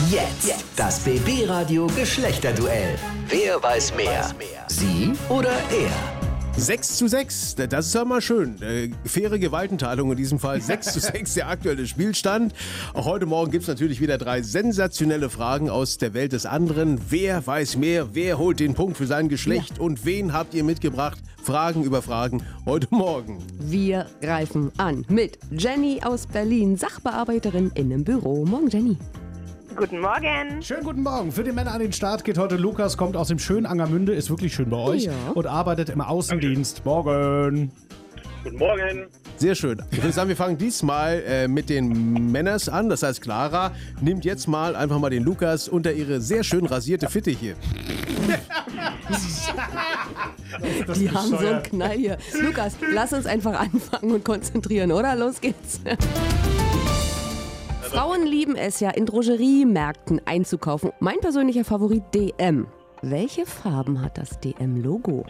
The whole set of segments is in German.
Jetzt das BB-Radio Geschlechterduell. Wer weiß mehr? Sie oder er? 6:6, das ist ja mal schön. Faire Gewaltenteilung in diesem Fall. 6:6 der aktuelle Spielstand. Auch heute Morgen gibt es natürlich wieder 3 sensationelle Fragen aus der Welt des anderen. Wer weiß mehr? Wer holt den Punkt für sein Geschlecht? Und wen habt ihr mitgebracht? Fragen über Fragen heute Morgen. Wir greifen an mit Jenny aus Berlin, Sachbearbeiterin in einem Büro. Morgen, Jenny. Guten Morgen. Schönen guten Morgen. Für die Männer an den Start geht heute Lukas, kommt aus dem schönen Angermünde, ist wirklich schön bei euch und arbeitet im Außendienst. Morgen. Guten Morgen. Sehr schön. Ich würde sagen, wir fangen diesmal mit den Männers an. Das heißt, Clara nimmt jetzt mal einfach mal den Lukas unter ihre sehr schön rasierte Fittiche. Die haben so einen Knall hier. Lukas, lass uns einfach anfangen und konzentrieren, oder? Los geht's. Frauen lieben es ja, in Drogeriemärkten einzukaufen. Mein persönlicher Favorit DM. Welche Farben hat das DM-Logo?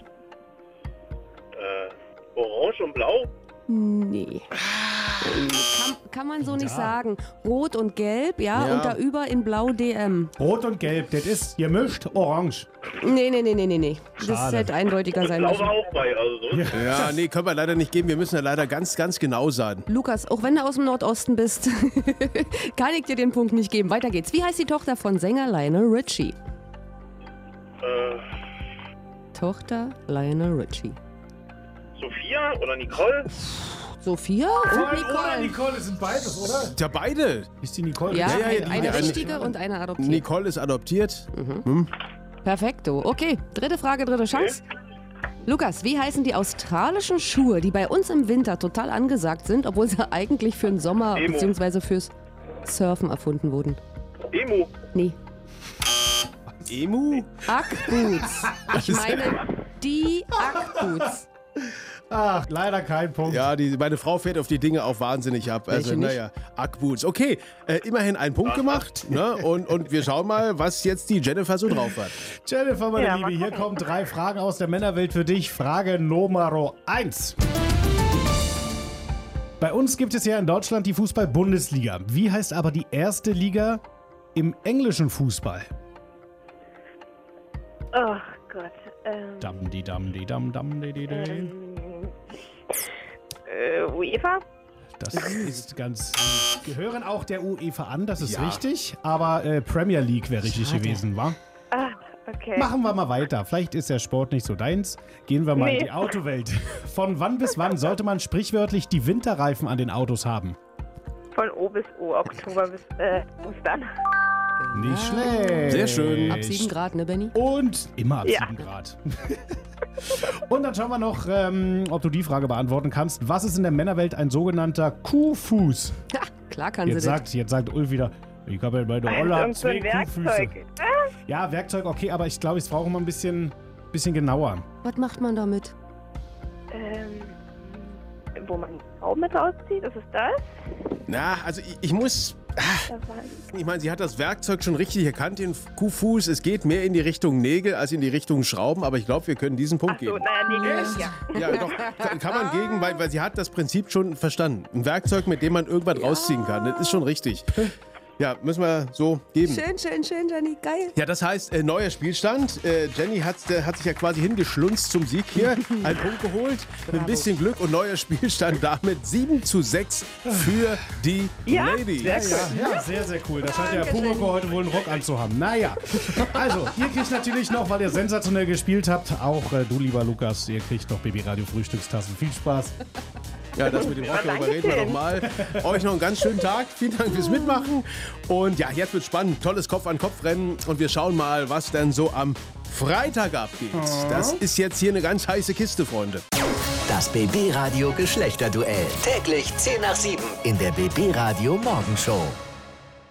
Orange und Blau? Nee. Kann man so nicht sagen. Rot und Gelb, ja, und da über in Blau DM. Rot und Gelb, das ist gemischt orange. Nee. Das hätte eindeutiger sein Blau müssen. war auch bei, also so. Ja, nee, können wir leider nicht geben. Wir müssen ja leider ganz, ganz genau sein. Lukas, auch wenn du aus dem Nordosten bist, kann ich dir den Punkt nicht geben. Weiter geht's. Wie heißt die Tochter von Sänger Lionel Richie? Tochter Lionel Richie. Sophia oder Nicole? Sophia und Oder Nicole. Nicole, das sind beides, oder? Ja, beide. Ist die Nicole? Ja, Ja, eine eine- richtige und eine adoptiert. Nicole ist adoptiert. Perfekto. Okay, dritte Frage, dritte Chance. Lukas, wie heißen die australischen Schuhe, die bei uns im Winter total angesagt sind, obwohl sie eigentlich für den Sommer Emo. bzw. fürs Surfen erfunden wurden? Emu. Nee, Emu? Ugg-Boots. Ich meine die Ugg-Boots. Ach, leider kein Punkt. Ja, meine Frau fährt auf die Dinge auch wahnsinnig ab. Also, Welche nicht? naja, Ugg-Boots. Okay, immerhin einen Punkt gemacht. Ne? Und wir schauen mal, was jetzt die Jennifer so drauf hat. Jennifer, meine Ja, Liebe, mal hier gucken. kommen 3 Fragen aus der Männerwelt für dich. Frage Nummer 1. Bei uns gibt es ja in Deutschland die Fußball-Bundesliga. Wie heißt aber die erste Liga im englischen Fußball? Oh Gott. UEFA? Das ist ganz... Gehören auch der UEFA an, das ist Ja. richtig. Aber Premier League wäre richtig gewesen, wa? Ah, okay. Machen wir mal weiter. Vielleicht ist der Sport nicht so deins. Gehen wir mal in Nee. die Autowelt. Von wann bis wann sollte man sprichwörtlich die Winterreifen an den Autos haben? Von O bis O, Oktober bis Ostern. Nicht schlecht. Sehr schön. Ab 7 Grad, ne, Benny? Und immer ab Ja. 7 Grad. Und dann schauen wir noch, ob du die Frage beantworten kannst. Was ist in der Männerwelt ein sogenannter Kuhfuß? Ha, klar kann sie das. Jetzt sagt Ulf wieder, ich habe ja bei der Olle Irgend so 2 ein Werkzeug. Kuhfüße. Ja, Werkzeug, okay, aber ich glaube, es braucht immer ein bisschen genauer. Was macht man damit? Wo man Schrauben mit rauszieht, ist es das? Na, also ich muss... Das war Ich meine, sie hat das Werkzeug schon richtig erkannt, den Kuhfuß. Es geht mehr in die Richtung Nägel als in die Richtung Schrauben, aber ich glaube, wir können diesen Punkt Ach so, geben. naja, Nägel, ja. Ja, doch, kann man gegen, weil sie hat das Prinzip schon verstanden. Ein Werkzeug, mit dem man irgendwas rausziehen kann. Das ist schon richtig. Ja, müssen wir so geben. Schön, Jenny. Geil. Ja, das heißt, neuer Spielstand. Jenny hat sich ja quasi hingeschlunzt zum Sieg hier. Einen Punkt geholt. Mit ein bisschen Glück und neuer Spielstand damit 7:6 für die Ja, Ladies. sehr cool. Ja, sehr, sehr cool. Da scheint der Pumoko heute wohl einen Rock anzuhaben. Naja, also, ihr kriegt natürlich noch, weil ihr sensationell gespielt habt, auch du, lieber Lukas, ihr kriegt noch BB Radio Frühstückstassen. Viel Spaß. Ja, das mit dem Rock, darüber reden wir nochmal. Euch noch einen ganz schönen Tag. Vielen Dank fürs Mitmachen. Und ja, jetzt wird spannend. Tolles Kopf-an-Kopf-Rennen. Und wir schauen mal, was denn so am Freitag abgeht. Das ist jetzt hier eine ganz heiße Kiste, Freunde. Das BB-Radio Geschlechterduell. Täglich 10 nach 7 in der BB-Radio Morgenshow.